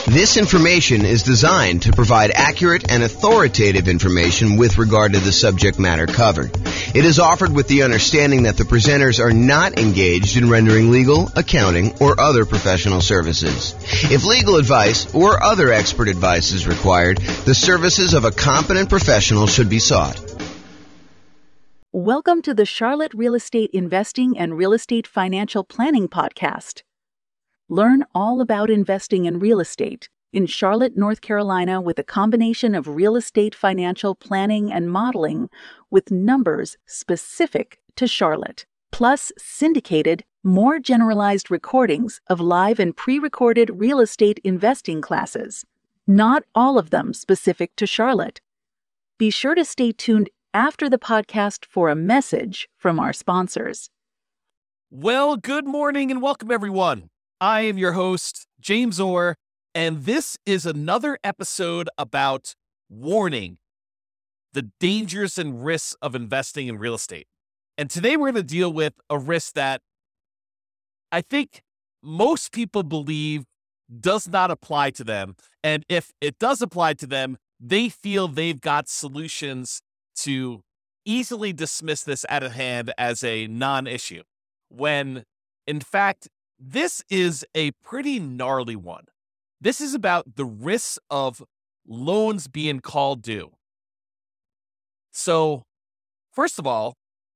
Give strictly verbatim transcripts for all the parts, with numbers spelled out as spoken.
This information is designed to provide accurate and authoritative information with regard to the subject matter covered. It is offered with the understanding that the presenters are not engaged in rendering legal, accounting, or other professional services. If legal advice or other expert advice is required, the services of a competent professional should be sought. Welcome to the Charlotte Real Estate Investing and Real Estate Financial Planning Podcast. Learn all about investing in real estate in Charlotte, North Carolina, with a combination of real estate financial planning and modeling with numbers specific to Charlotte, plus syndicated, more generalized recordings of live and pre-recorded real estate investing classes, not all of them specific to Charlotte. Be sure to stay tuned after the podcast for a message from our sponsors. Well, good morning and welcome, everyone. I am your host, James Orr, and this is another episode about warning the dangers and risks of investing in real estate. And today we're going to deal with a risk that I think most people believe does not apply to them. And if it does apply to them, they feel they've got solutions to easily dismiss this out of hand as a non-issue, when in fact, this is a pretty gnarly one. This is about the risks of loans being called due. So, first of all,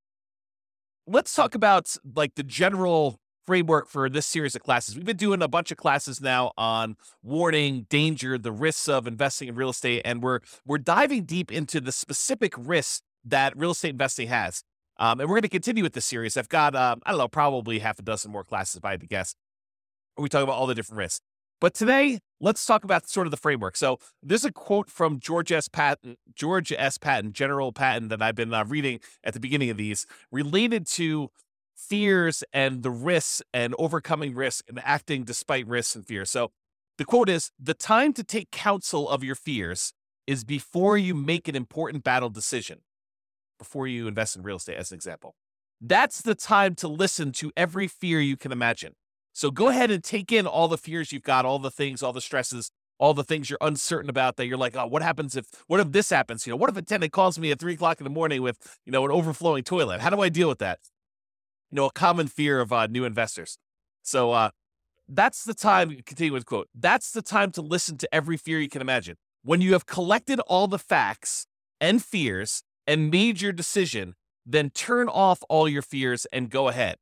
let's talk about like the general framework for this series of classes. We've been doing a bunch of classes now on warning, danger, the risks of investing in real estate, and we're we're diving deep into the specific risks that real estate investing has. Um, and we're going to continue with this series. I've got, um, I don't know, probably half a dozen more classes, if I had to guess. We talk about all the different risks. But today, let's talk about sort of the framework. So there's a quote from George S. Patton, George S. Patton, General Patton, that I've been uh, reading at the beginning of these, related to fears and the risks and overcoming risk and acting despite risks and fears. So the quote is, "The time to take counsel of your fears is before you make an important battle decision." Before you invest in real estate, as an example. That's the time to listen to every fear you can imagine. So go ahead and take in all the fears you've got, all the things, all the stresses, all the things you're uncertain about that you're like, oh, what happens if, what if this happens? You know, what if a tenant calls me at three o'clock in the morning with, you know, an overflowing toilet? How do I deal with that? You know, a common fear of uh, new investors. So uh, that's the time, continue with the quote, "That's the time to listen to every fear you can imagine. When you have collected all the facts and fears and made your decision, then turn off all your fears and go ahead."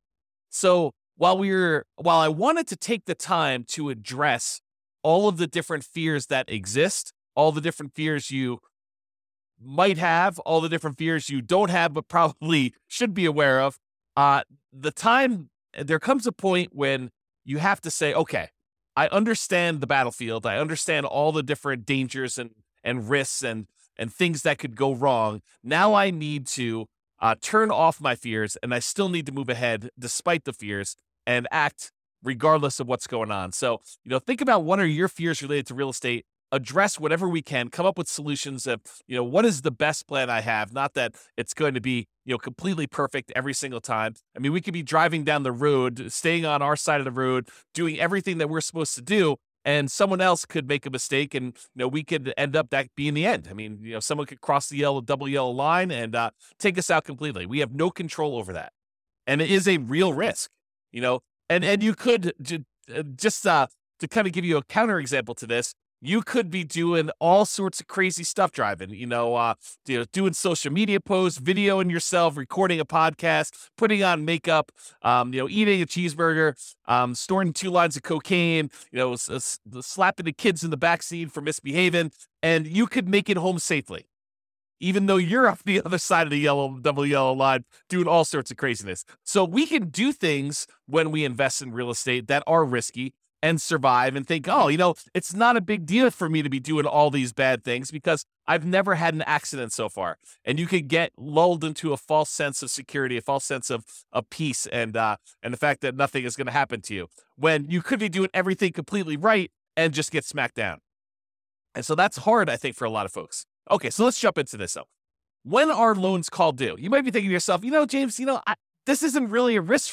So while we were, while I wanted to take the time to address all of the different fears that exist, all the different fears you might have, all the different fears you don't have, but probably should be aware of, uh, the time, there comes a point when you have to say, okay, I understand the battlefield. I understand all the different dangers and, and risks and and things that could go wrong. Now I need to uh, turn off my fears, and I still need to move ahead despite the fears and act regardless of what's going on. So, you know, think about what are your fears related to real estate, address whatever we can, come up with solutions of, you know, what is the best plan I have? Not that it's going to be, you know, completely perfect every single time. I mean, we could be driving down the road, staying on our side of the road, doing everything that we're supposed to do, and someone else could make a mistake, and you know we could end up that being the end. I mean, you know, someone could cross the yellow, double yellow line and uh, take us out completely. We have no control over that, and it is a real risk. You know, and and you could j- just uh, to kind of give you a counterexample to this, you could be doing all sorts of crazy stuff driving. You know, uh, you know, doing social media posts, videoing yourself, recording a podcast, putting on makeup, um, you know, eating a cheeseburger, um, storing two lines of cocaine, you know, s- s- slapping the kids in the backseat for misbehaving, and you could make it home safely, even though you're off the other side of the yellow, double yellow line doing all sorts of craziness. So we can do things when we invest in real estate that are risky and survive and think, oh, you know, it's not a big deal for me to be doing all these bad things because I've never had an accident so far. And you could get lulled into a false sense of security, a false sense of, of peace and, uh, and the fact that nothing is going to happen to you when you could be doing everything completely right and just get smacked down. And so that's hard, I think, for a lot of folks. Okay, so let's jump into this though. When are loans called due? You might be thinking to yourself, you know, James, you know, I, this isn't really a risk for me.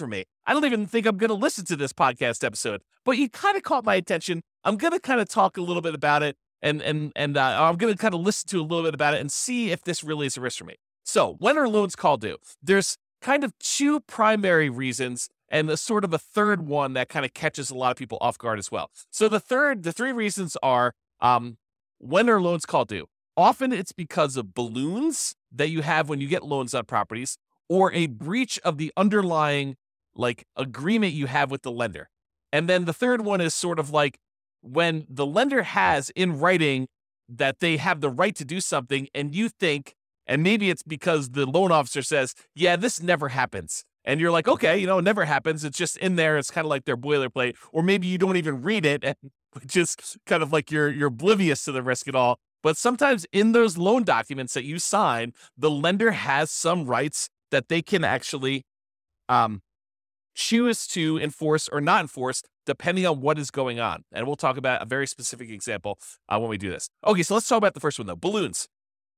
I don't even think I'm going to listen to this podcast episode, but you kind of caught my attention. I'm going to kind of talk a little bit about it, and and and uh, I'm going to kind of listen to a little bit about it and see if this really is a risk for me. So when are loans called due? There's kind of two primary reasons, and the sort of a third one that kind of catches a lot of people off guard as well. So the third, the three reasons are, um, when are loans called due? Often it's because of balloons that you have when you get loans on properties, or a breach of the underlying like agreement you have with the lender. And then the third one is sort of like when the lender has in writing that they have the right to do something, and you think, and maybe it's because the loan officer says, yeah, this never happens. And you're like, okay, you know, it never happens. It's just in there. It's kind of like their boilerplate. Or maybe you don't even read it, and just kind of like you're you're oblivious to the risk at all. But sometimes in those loan documents that you sign, the lender has some rights that they can actually um, choose to enforce or not enforce, depending on what is going on. And we'll talk about a very specific example uh, when we do this. Okay, so let's talk about the first one, though, balloons.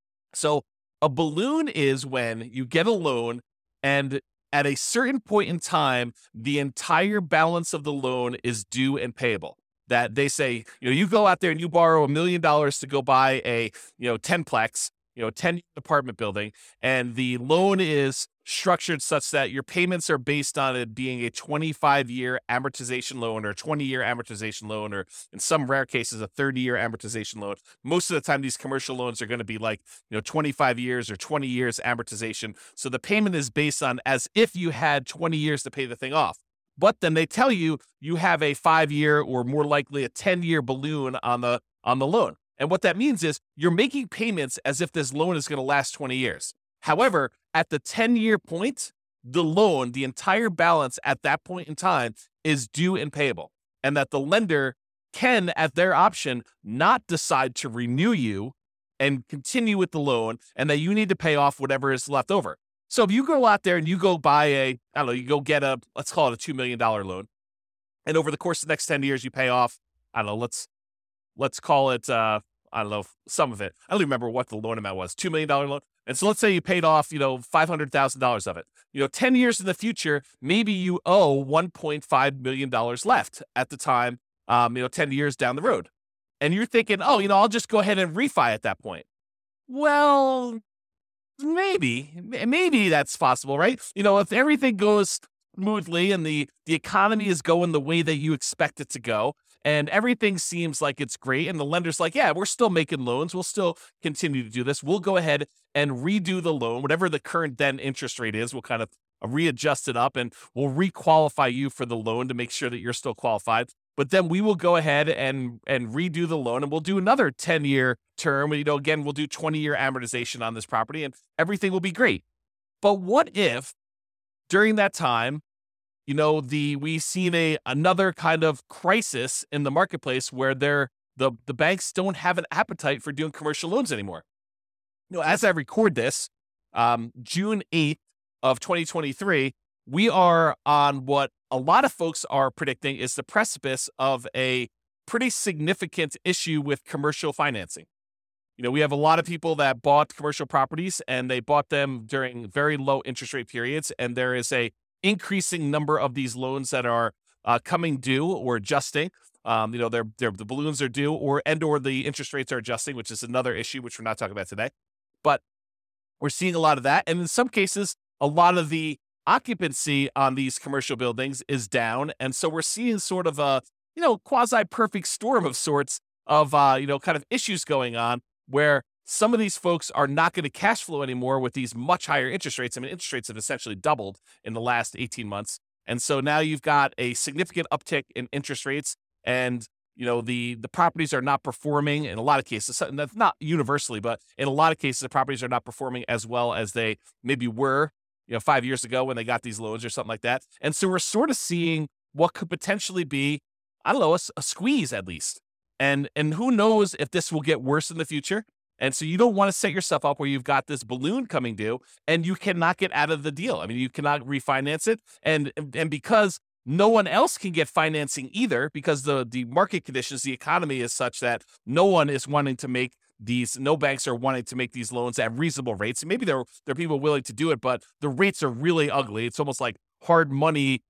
So a balloon is when you get a loan, and at a certain point in time, the entire balance of the loan is due and payable. That they say, you know, you go out there and you borrow a million dollars to go buy a, you know, ten-plex, you know, ten apartment building, and the loan is structured such that your payments are based on it being a twenty-five year amortization loan or twenty year amortization loan, or in some rare cases, a thirty year amortization loan. Most of the time, these commercial loans are going to be like, you know, twenty-five years or twenty years amortization. So the payment is based on as if you had twenty years to pay the thing off. But then they tell you you have a five year or more likely a ten year balloon on the on the loan. And what that means is you're making payments as if this loan is going to last twenty years. However, at the ten year point, the loan, the entire balance at that point in time is due and payable. And that the lender can, at their option, not decide to renew you and continue with the loan, and that you need to pay off whatever is left over. So if you go out there and you go buy a, I don't know, you go get a, let's call it a two million dollars loan, and over the course of the next ten years, you pay off, I don't know, let's, let's call it, uh, I don't know, some of it. I don't even remember what the loan amount was, two million dollars loan. And so let's say you paid off, you know, five hundred thousand dollars of it. You know, ten years in the future, maybe you owe one point five million dollars left at the time, um, you know, ten years down the road. And you're thinking, oh, you know, I'll just go ahead and refi at that point. Well, maybe, maybe that's possible, right? You know, if everything goes smoothly and the, the economy is going the way that you expect it to go, and everything seems like it's great, and the lender's like, yeah, we're still making loans. We'll still continue to do this. We'll go ahead and redo the loan, whatever the current then interest rate is. We'll kind of readjust it up, and we'll re-qualify you for the loan to make sure that you're still qualified. But then we will go ahead and and redo the loan, and we'll do another ten year term. You know, again, we'll do twenty year amortization on this property, and everything will be great. But what if during that time, you know, the we've seen a another kind of crisis in the marketplace where they're the the banks don't have an appetite for doing commercial loans anymore. You know, as I record this, um, June eighth of twenty twenty-three, we are on what a lot of folks are predicting is the precipice of a pretty significant issue with commercial financing. You know, we have a lot of people that bought commercial properties, and they bought them during very low interest rate periods, and there is a increasing number of these loans that are uh, coming due or adjusting. Um, you know, they're, they're, the balloons are due, or and or the interest rates are adjusting, which is another issue, which we're not talking about today. But we're seeing a lot of that. And in some cases, a lot of the occupancy on these commercial buildings is down. And so we're seeing sort of a, you know, quasi-perfect storm of sorts of, uh, you know, kind of issues going on where some of these folks are not going to cash flow anymore with these much higher interest rates. I mean, interest rates have essentially doubled in the last eighteen months. And so now you've got a significant uptick in interest rates, and, you know, the, the properties are not performing in a lot of cases, not universally, but in a lot of cases, the properties are not performing as well as they maybe were, you know, five years ago when they got these loans or something like that. And so we're sort of seeing what could potentially be, I don't know, a, a squeeze at least. And, and who knows if this will get worse in the future. And so you don't want to set yourself up where you've got this balloon coming due and you cannot get out of the deal. I mean, you cannot refinance it. And, and because no one else can get financing either, because the, the market conditions, the economy is such that no one is wanting to make these, no banks are wanting to make these loans at reasonable rates. And maybe there, there are people willing to do it, but the rates are really ugly. It's almost like hard money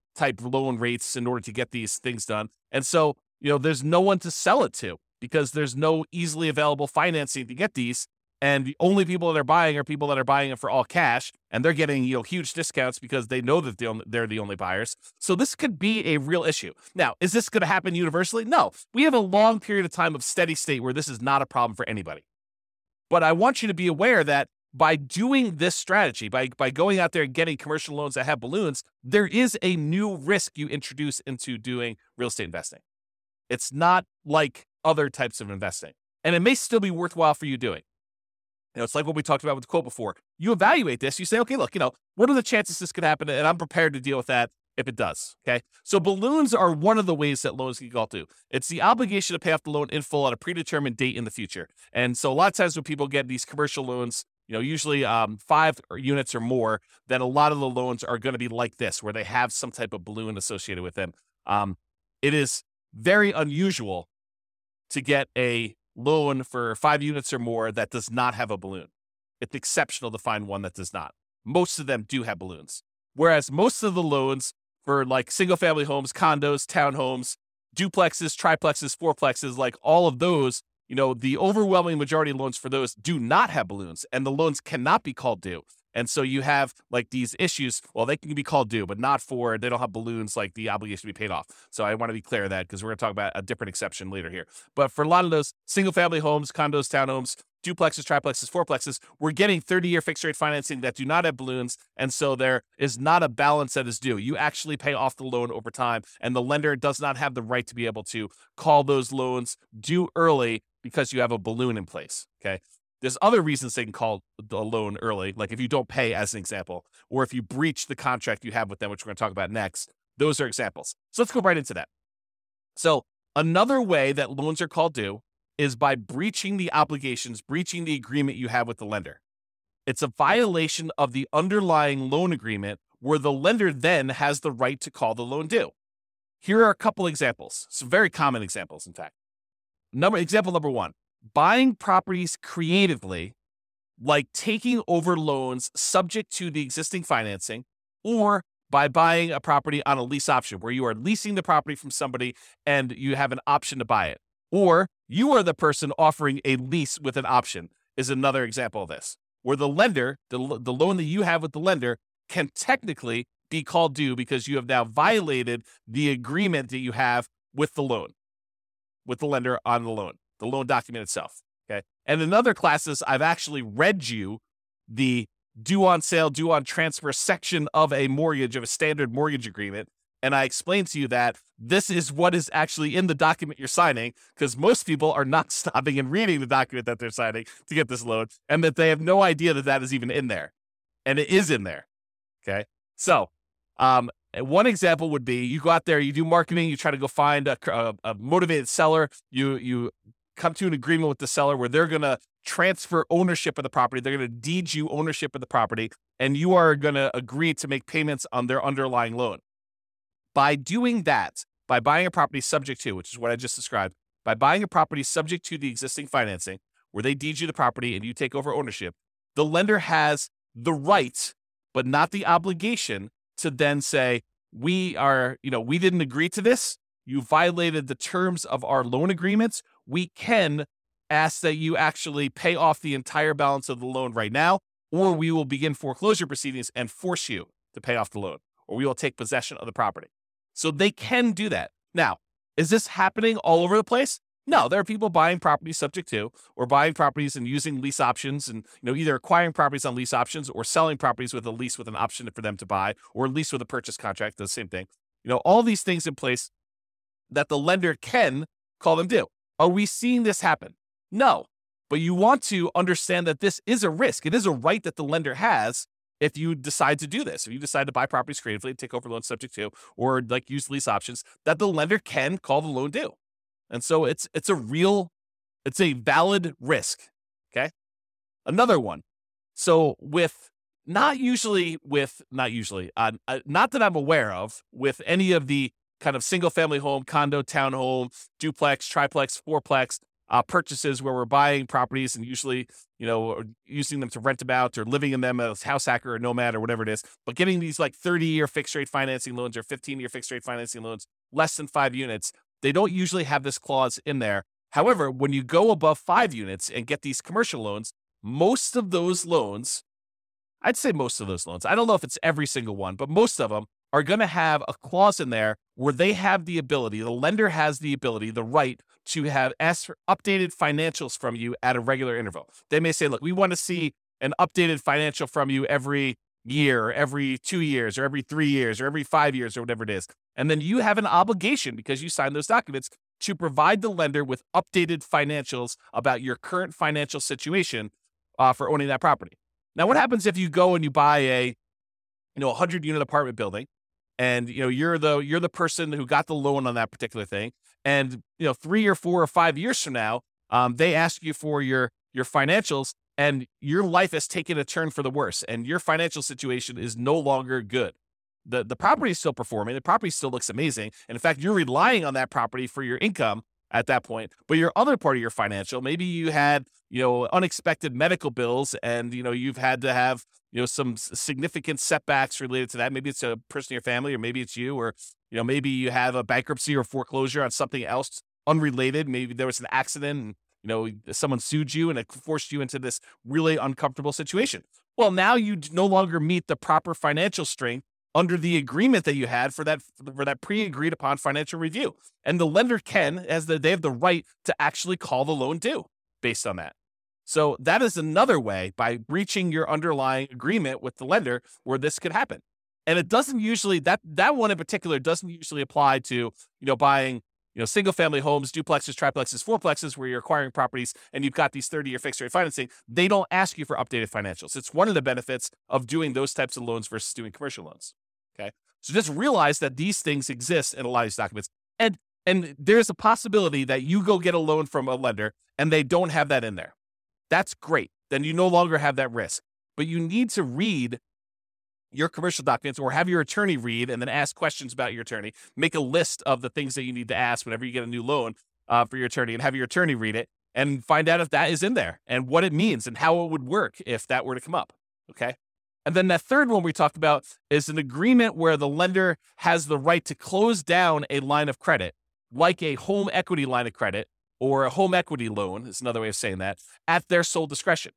type loan rates in order to get these things done. And so, you know, there's no one to sell it to because there's no easily available financing to get these. And the only people that are buying are people that are buying it for all cash, and they're getting, you know, huge discounts because they know that they're, they're the only buyers. So this could be a real issue. Now, is this going to happen universally? No. We have a long period of time of steady state where this is not a problem for anybody. But I want you to be aware that by doing this strategy, by, by going out there and getting commercial loans that have balloons, there is a new risk you introduce into doing real estate investing. It's not like other types of investing. And it may still be worthwhile for you doing. You know, it's like what we talked about with the quote before. You evaluate this. You say, okay, look, you know, what are the chances this could happen? And I'm prepared to deal with that if it does. Okay. So balloons are one of the ways that loans can go to. It's the obligation to pay off the loan in full at a predetermined date in the future. And so a lot of times when people get these commercial loans, you know, usually um, five units or more, then a lot of the loans are going to be like this, where they have some type of balloon associated with them. Um, it is very unusual to get a loan for five units or more that does not have a balloon. It's exceptional to find one that does not. Most of them do have balloons. Whereas most of the loans for like single family homes, condos, townhomes, duplexes, triplexes, fourplexes, like all of those, you know, the overwhelming majority of loans for those do not have balloons, and the loans cannot be called due. And so you have like these issues. Well, they can be called due, but not for, they don't have balloons like the obligation to be paid off. So I want to be clear of that because we're going to talk about a different exception later here. But for a lot of those single family homes, condos, townhomes, duplexes, triplexes, fourplexes, we're getting thirty-year fixed rate financing that do not have balloons. And so there is not a balance that is due. You actually pay off the loan over time, and the lender does not have the right to be able to call those loans due early because you have a balloon in place. Okay. There's other reasons they can call the loan early, like if you don't pay, as an example, or if you breach the contract you have with them, which we're going to talk about next. Those are examples. So let's go right into that. So another way that loans are called due is by breaching the obligations, breaching the agreement you have with the lender. It's a violation of the underlying loan agreement where the lender then has the right to call the loan due. Here are a couple examples, some very common examples, in fact. Number example number one. Buying properties creatively, like taking over loans subject to the existing financing, or by buying a property on a lease option where you are leasing the property from somebody and you have an option to buy it. Or you are the person offering a lease with an option is another example of this, where the lender, the, the loan that you have with the lender can technically be called due because you have now violated the agreement that you have with the loan, with the lender on the loan. The loan document itself, okay? And in other classes, I've actually read you the due on sale, due on transfer section of a mortgage, of a standard mortgage agreement, and I explained to you that this is what is actually in the document you're signing, because most people are not stopping and reading the document that they're signing to get this loan, and that they have no idea that that is even in there. And it is in there, okay? So um, one example would be you go out there, you do marketing, you try to go find a, a, a motivated seller, you you come to an agreement with the seller where they're going to transfer ownership of the property. They're going to deed you ownership of the property, and you are going to agree to make payments on their underlying loan. By doing that, by buying a property subject to, which is what I just described, by buying a property subject to the existing financing, where they deed you the property and you take over ownership, the lender has the right, but not the obligation, to then say, we are, you know, we didn't agree to this. You violated the terms of our loan agreements. We can ask that you actually pay off the entire balance of the loan right now, or we will begin foreclosure proceedings and force you to pay off the loan, or we will take possession of the property. So they can do that. Now, is this happening all over the place? No, there are people buying properties subject to, or buying properties and using lease options, and you know, either acquiring properties on lease options or selling properties with a lease with an option for them to buy, or lease with a purchase contract, the same thing. You know, all these things in place that the lender can call them due. Are we seeing this happen? No, but you want to understand that this is a risk. It is a right that the lender has if you decide to do this. If you decide to buy properties creatively, take over loans subject to, or like use lease options, that the lender can call the loan due. And so it's it's a real, it's a valid risk, okay? Another one. So with, not usually with, not usually, uh, uh, not that I'm aware of, with any of the kind of single family home, condo, townhome, duplex, triplex, fourplex, uh, purchases where we're buying properties and usually, you know, using them to rent them out or living in them as house hacker or nomad or whatever it is. But getting these like thirty year fixed rate financing loans or fifteen year fixed rate financing loans, less than five units, they don't usually have this clause in there. However, when you go above five units and get these commercial loans, most of those loans, I'd say most of those loans, I don't know if it's every single one, but most of them are going to have a clause in there where they have the ability, the lender has the ability, the right to have ask for updated financials from you at a regular interval. They may say, look, we want to see an updated financial from you every year, or every two years, or every three years, or every five years, or whatever it is. And then you have an obligation, because you signed those documents, to provide the lender with updated financials about your current financial situation uh, for owning that property. Now, what happens if you go and you buy a, you know, a hundred unit apartment building, and you know you're the you're the person who got the loan on that particular thing, and you know three or four or five years from now, um, they ask you for your your financials, and your life has taken a turn for the worse, and your financial situation is no longer good. The the property is still performing. The property still looks amazing. And in fact, you're relying on that property for your income at that point. But your other part of your financial, maybe you had, you know, unexpected medical bills, and, you know, you've had to have, you know, some significant setbacks related to that. Maybe it's a person in your family, or maybe it's you, or, you know, maybe you have a bankruptcy or foreclosure on something else unrelated. Maybe there was an accident and, you know, someone sued you and it forced you into this really uncomfortable situation. Well, now you no longer meet the proper financial strength under the agreement that you had for that for that pre-agreed upon financial review. And the lender can, as the, they have the right to actually call the loan due based on that. So that is another way, by breaching your underlying agreement with the lender, where this could happen. And it doesn't usually, that that one in particular doesn't usually apply to, you know, buying, you know, single family homes, duplexes, triplexes, fourplexes, where you're acquiring properties and you've got these thirty year fixed rate financing. They don't ask you for updated financials. It's one of the benefits of doing those types of loans versus doing commercial loans. Okay. So just realize that these things exist in a lot of these documents. And, and there's a possibility that you go get a loan from a lender and they don't have that in there. That's great. Then you no longer have that risk. But you need to read your commercial documents, or have your attorney read and then ask questions about your attorney. Make a list of the things that you need to ask whenever you get a new loan uh, for your attorney, and have your attorney read it and find out if that is in there and what it means and how it would work if that were to come up. Okay. And then that third one we talked about is an agreement where the lender has the right to close down a line of credit, like a home equity line of credit or a home equity loan, is another way of saying that, at their sole discretion.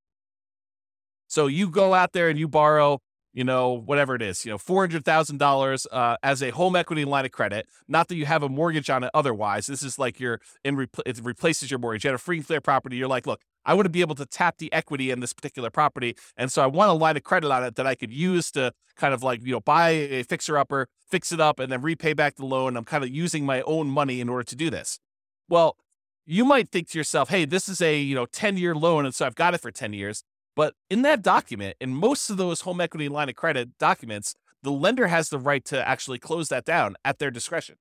So you go out there and you borrow, you know, whatever it is, you know, four hundred thousand dollars uh, as a home equity line of credit. Not that you have a mortgage on it otherwise. This is like you're in, repl- it replaces your mortgage. You had a free and clear property. You're like, look, I want to be able to tap the equity in this particular property. And so I want a line of credit on it that I could use to kind of like, you know, buy a fixer upper, fix it up, and then repay back the loan. I'm kind of using my own money in order to do this. Well, you might think to yourself, hey, this is a, you know, ten year loan. And so I've got it for ten years. But in that document, in most of those home equity line of credit documents, the lender has the right to actually close that down at their discretion.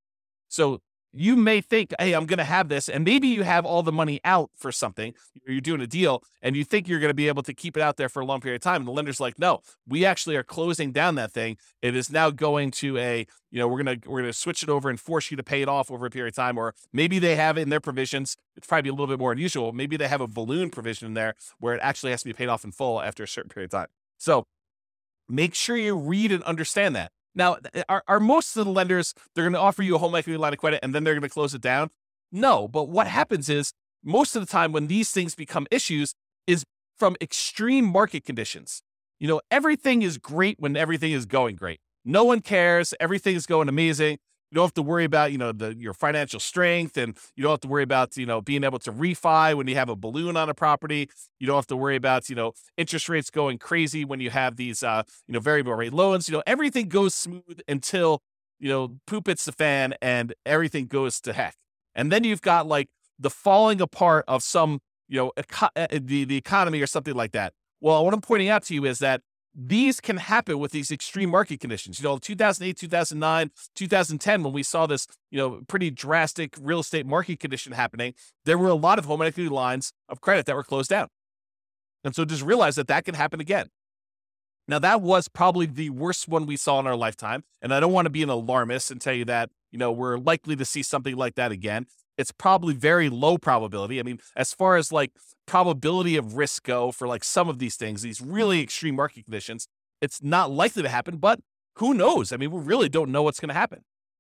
So you may think, hey, I'm going to have this, and maybe you have all the money out for something, you're doing a deal, and you think you're going to be able to keep it out there for a long period of time. And the lender's like, no, we actually are closing down that thing. It is now going to a, you know, we're going to, we're going to switch it over and force you to pay it off over a period of time. Or maybe they have in their provisions, it's probably a little bit more unusual. Maybe they have a balloon provision in there where it actually has to be paid off in full after a certain period of time. So make sure you read and understand that. Now, are, are most of the lenders, they're going to offer you a home equity line of credit and then they're going to close it down? No, but what happens is most of the time when these things become issues is from extreme market conditions. You know, everything is great when everything is going great. No one cares. Everything is going amazing. You don't have to worry about, you know, the, your financial strength, and you don't have to worry about, you know, being able to refi when you have a balloon on a property. You don't have to worry about, you know, interest rates going crazy when you have these, uh, you know, variable rate loans. You know, everything goes smooth until, you know, poop hits the fan and everything goes to heck. And then you've got like the falling apart of some, you know, eco- the, the economy or something like that. Well, what I'm pointing out to you is that these can happen with these extreme market conditions. You know, two thousand eight, two thousand nine, two thousand ten, when we saw this, you know, pretty drastic real estate market condition happening, there were a lot of home equity lines of credit that were closed down. And so just realize that that can happen again. Now, that was probably the worst one we saw in our lifetime. And I don't want to be an alarmist and tell you that, you know, we're likely to see something like that again. it's probably very low probability. I mean, as far as like probability of risk go for like some of these things, these really extreme market conditions, it's not likely to happen, but who knows? I mean, we really don't know what's going to happen,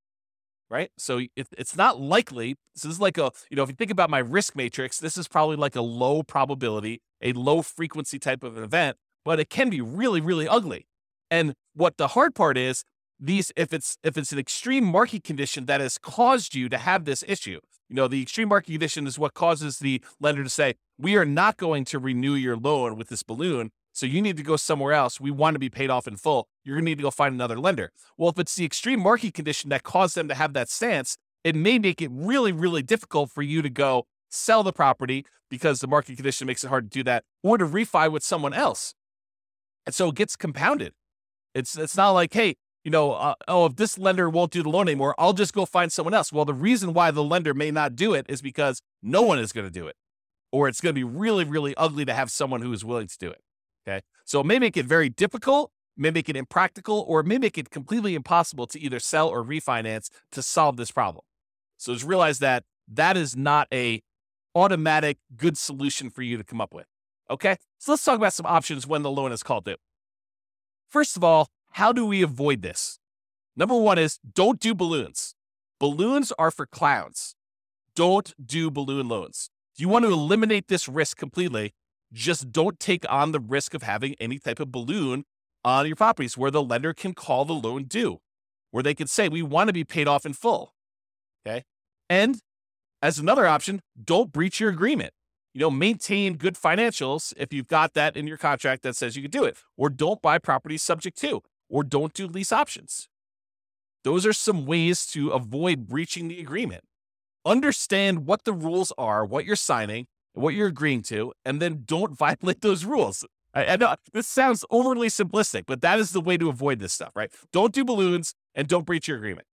right? So it, it's not likely. This is like a, you know, if you think about my risk matrix, this is probably like a low probability, a low frequency type of an event, but it can be really, really ugly. And what the hard part is, these, if it's if it's an extreme market condition that has caused you to have this issue, you know, the extreme market condition is what causes the lender to say, we are not going to renew your loan with this balloon, so you need to go somewhere else. We want to be paid off in full. You're going to need to go find another lender. Well, if it's the extreme market condition that caused them to have that stance, it may make it really, really difficult for you to go sell the property because the market condition makes it hard to do that, or to refi with someone else. And so it gets compounded. It's it's not like, hey, you know, uh, oh, if this lender won't do the loan anymore, I'll just go find someone else. Well, the reason why the lender may not do it is because no one is going to do it, or it's going to be really, really ugly to have someone who is willing to do it. Okay. So it may make it very difficult, may make it impractical, or it may make it completely impossible to either sell or refinance to solve this problem. So just realize that that is not a automatic good solution for you to come up with. Okay. So let's talk about some options when the loan is called due. First of all, how do we avoid this? Number one is don't do balloons. Balloons are for clowns. Don't do balloon loans. If you want to eliminate this risk completely, just don't take on the risk of having any type of balloon on your properties where the lender can call the loan due, where they can say, we want to be paid off in full. Okay. And as another option, don't breach your agreement. You know, maintain good financials if you've got that in your contract that says you can do it, or don't buy properties subject to, or don't do lease options. Those are some ways to avoid breaching the agreement. Understand what the rules are, what you're signing, and what you're agreeing to, and then don't violate those rules. I, I know this sounds overly simplistic, but that is the way to avoid this stuff, right? Don't do balloons and don't breach your agreement.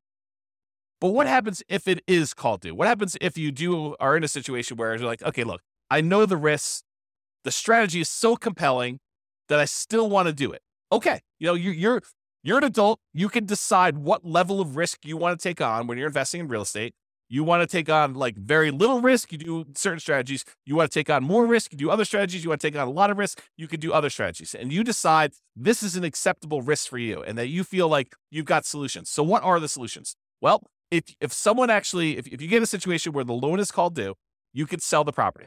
But what happens if it is called due? What happens if you do are in a situation where you're like, okay, look, I know the risks. The strategy is so compelling that I still want to do it. Okay, you know, you're, you're, you're an adult. You can decide what level of risk you want to take on when you're investing in real estate. You want to take on like very little risk, you do certain strategies. You want to take on more risk, you do other strategies. You want to take on a lot of risk, you can do other strategies. And you decide this is an acceptable risk for you and that you feel like you've got solutions. So what are the solutions? Well, if if someone actually, if, if you get a situation where the loan is called due, you could sell the property.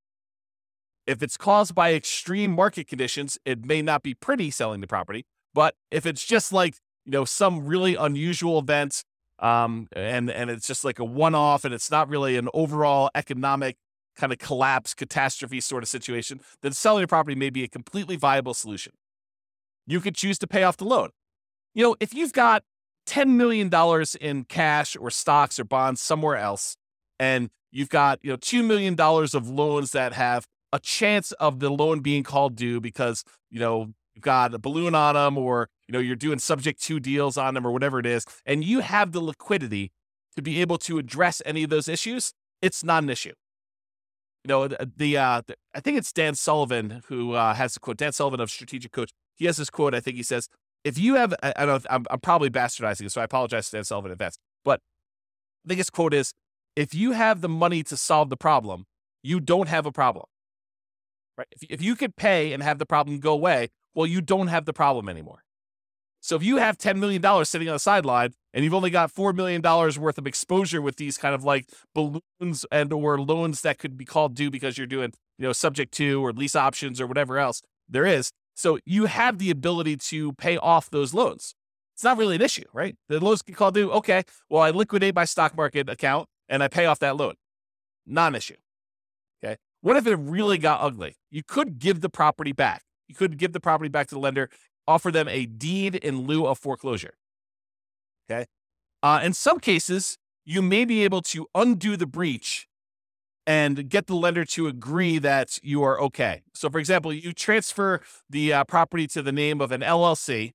If it's caused by extreme market conditions, it may not be pretty selling the property. But if it's just like, you know, some really unusual event, um, and, and it's just like a one-off and it's not really an overall economic kind of collapse, catastrophe sort of situation, then selling the property may be a completely viable solution. You could choose to pay off the loan. You know, if you've got ten million dollars in cash or stocks or bonds somewhere else, and you've got, you know, two million dollars of loans that have a chance of the loan being called due because, you know, you've got a balloon on them, or, you know, you're doing subject to deals on them or whatever it is, and you have the liquidity to be able to address any of those issues, it's not an issue. You know, the, the uh, the, I think it's Dan Sullivan who uh, has the quote, Dan Sullivan of Strategic Coach. He has this quote, I think he says, if you have, I, I don't know, I'm, I'm probably bastardizing it, so I apologize to Dan Sullivan in advance, but I think his quote is, if you have the money to solve the problem, you don't have a problem. Right? If, if you could pay and have the problem go away, well, you don't have the problem anymore. So if you have ten million dollars sitting on the sideline and you've only got four million dollars worth of exposure with these kind of like balloons and or loans that could be called due because you're doing, you know, subject to or lease options or whatever else there is. So you have the ability to pay off those loans. It's not really an issue, right? The loans get called due. Okay, well, I liquidate my stock market account and I pay off that loan. Non issue. Okay. What if it really got ugly? You could give the property back. You could give the property back to the lender, offer them a deed in lieu of foreclosure. Okay. Uh, in some cases, you may be able to undo the breach and get the lender to agree that you are okay. So, for example, you transfer the uh, property to the name of an L L C,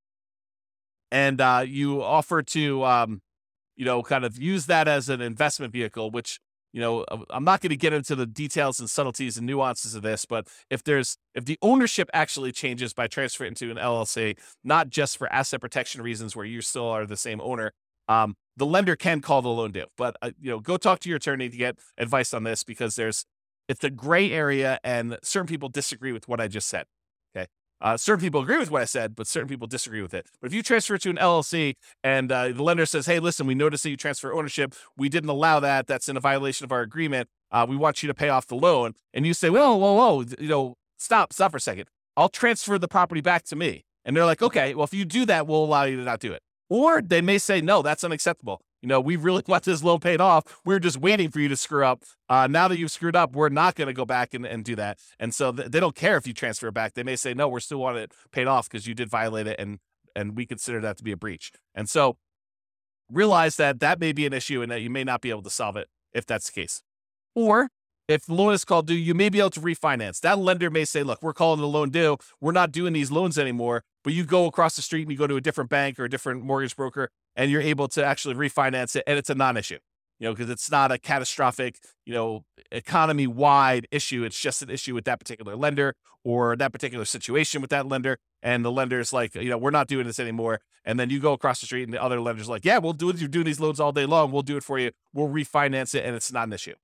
and uh, you offer to, um, you know, kind of use that as an investment vehicle, which, you know, I'm not going to get into the details and subtleties and nuances of this, but if there's, if the ownership actually changes by transferring to an L L C, not just for asset protection reasons where you still are the same owner, um, the lender can call the loan due. But, uh, you know, go talk to your attorney to get advice on this, because there's, it's a gray area and certain people disagree with what I just said. Okay. Uh, certain people agree with what I said, but certain people disagree with it. But if you transfer it to an L L C and uh, the lender says, hey, listen, we noticed that you transfer ownership. We didn't allow that. That's in a violation of our agreement. Uh, we want you to pay off the loan. And you say, well, whoa, whoa, you know, stop, stop for a second. I'll transfer the property back to me. And they're like, okay, well, if you do that, we'll allow you to not do it. Or they may say, no, that's unacceptable. You know, we really want this loan paid off. We're just waiting for you to screw up. Uh, now that you've screwed up, we're not going to go back and, and do that. And so th- they don't care if you transfer it back. They may say, no, we're still want it paid off because you did violate it, and and we consider that to be a breach. And so realize that that may be an issue and that you may not be able to solve it if that's the case. Or if the loan is called due, you may be able to refinance. That lender may say, look, we're calling the loan due. We're not doing these loans anymore. But you go across the street and you go to a different bank or a different mortgage broker, and you're able to actually refinance it. And it's a non-issue, you know, because it's not a catastrophic, you know, economy-wide issue. It's just an issue with that particular lender or that particular situation with that lender. And the lender's like, you know, we're not doing this anymore. And then you go across the street and the other lender's like, yeah, we'll do it. You're doing these loans all day long. We'll do it for you. We'll refinance it. And it's not an issue.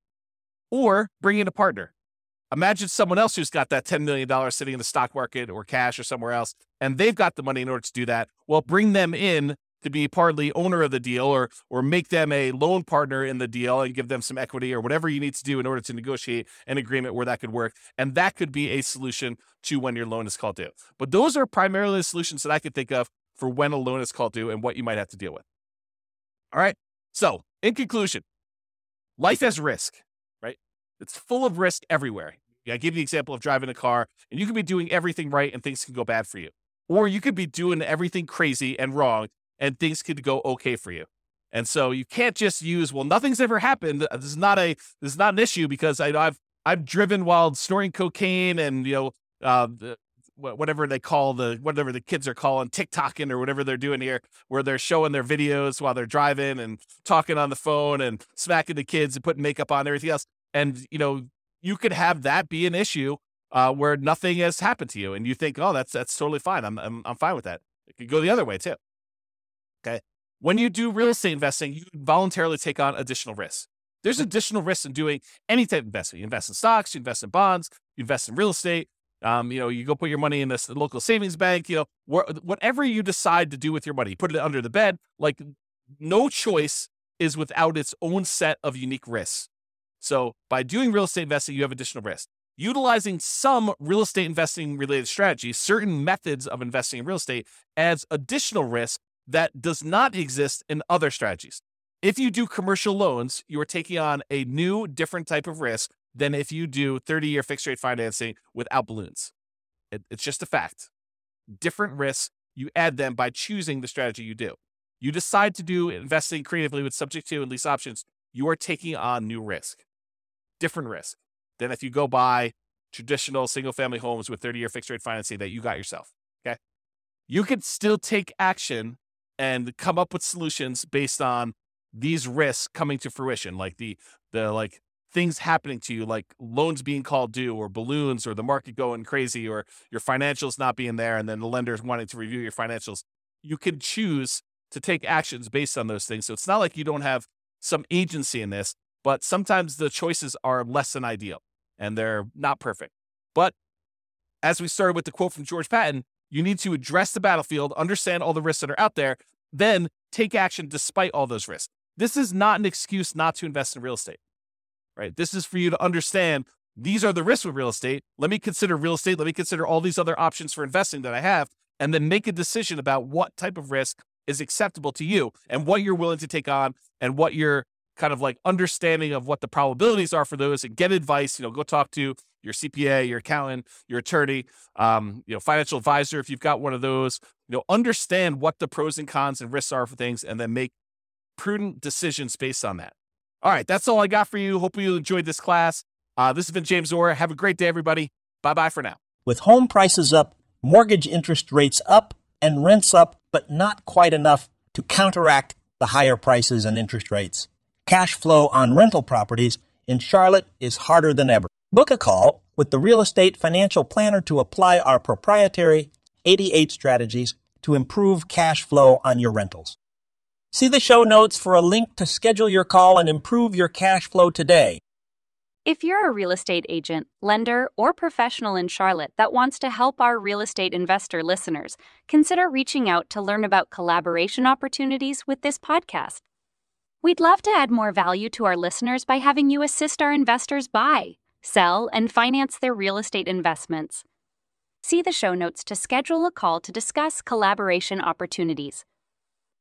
Or bring in a partner. Imagine someone else who's got that ten million dollars sitting in the stock market or cash or somewhere else, and they've got the money in order to do that. Well, bring them in to be partly owner of the deal, or or make them a loan partner in the deal and give them some equity or whatever you need to do in order to negotiate an agreement where that could work. And that could be a solution to when your loan is called due. But those are primarily the solutions that I could think of for when a loan is called due and what you might have to deal with. All right. So in conclusion, life has risk. It's full of risk everywhere. I give you the example of driving a car, and you can be doing everything right and things can go bad for you. Or you could be doing everything crazy and wrong and things could go okay for you. And so you can't just use, well, nothing's ever happened. This is not a this is not an issue because I, I've I've driven while snorting cocaine and, you know, uh, the, whatever they call the whatever the kids are calling TikToking or whatever they're doing here, where they're showing their videos while they're driving and talking on the phone and smacking the kids and putting makeup on and everything else. And, you know, you could have that be an issue uh, where nothing has happened to you. And you think, oh, that's that's totally fine. I'm, I'm I'm fine with that. It could go the other way, too. Okay. When you do real estate investing, you voluntarily take on additional risks. There's additional risks in doing any type of investment. You invest in stocks, you invest in bonds, you invest in real estate. Um, you know, you go put your money in this local savings bank, you know, wh- whatever you decide to do with your money, put it under the bed. Like, no choice is without its own set of unique risks. So by doing real estate investing, you have additional risk. Utilizing some real estate investing related strategies, certain methods of investing in real estate adds additional risk that does not exist in other strategies. If you do commercial loans, you are taking on a new, different type of risk than if you do thirty-year fixed rate financing without balloons. It, it's just a fact. Different risks, you add them by choosing the strategy you do. You decide to do investing creatively with subject to and lease options, you are taking on new risk. Different risk than if you go buy traditional single-family homes with thirty-year fixed-rate financing that you got yourself, okay? You can still take action and come up with solutions based on these risks coming to fruition, like the the like things happening to you, like loans being called due or balloons or the market going crazy or your financials not being there and then the lenders wanting to review your financials. You can choose to take actions based on those things. So it's not like you don't have some agency in this. But sometimes the choices are less than ideal and they're not perfect. But as we started with the quote from George Patton, you need to address the battlefield, understand all the risks that are out there, then take action despite all those risks. This is not an excuse not to invest in real estate, right? This is for you to understand these are the risks with real estate. Let me consider real estate. Let me consider all these other options for investing that I have, and then make a decision about what type of risk is acceptable to you and what you're willing to take on and what you're kind of like understanding of what the probabilities are for those, and get advice. You know, go talk to your C P A, your accountant, your attorney, um, you know, financial advisor, if you've got one of those. You know, understand what the pros and cons and risks are for things, and then make prudent decisions based on that. All right, that's all I got for you. Hope you enjoyed this class. Uh, this has been James Orr. Have a great day, everybody. Bye-bye for now. With home prices up, mortgage interest rates up, and rents up, but not quite enough to counteract the higher prices and interest rates, cash flow on rental properties in Charlotte is harder than ever. Book a call with the Real Estate Financial Planner to apply our proprietary eighty-eight strategies to improve cash flow on your rentals. See the show notes for a link to schedule your call and improve your cash flow today. If you're a real estate agent, lender, or professional in Charlotte that wants to help our real estate investor listeners, consider reaching out to learn about collaboration opportunities with this podcast. We'd love to add more value to our listeners by having you assist our investors buy, sell, and finance their real estate investments. See the show notes to schedule a call to discuss collaboration opportunities.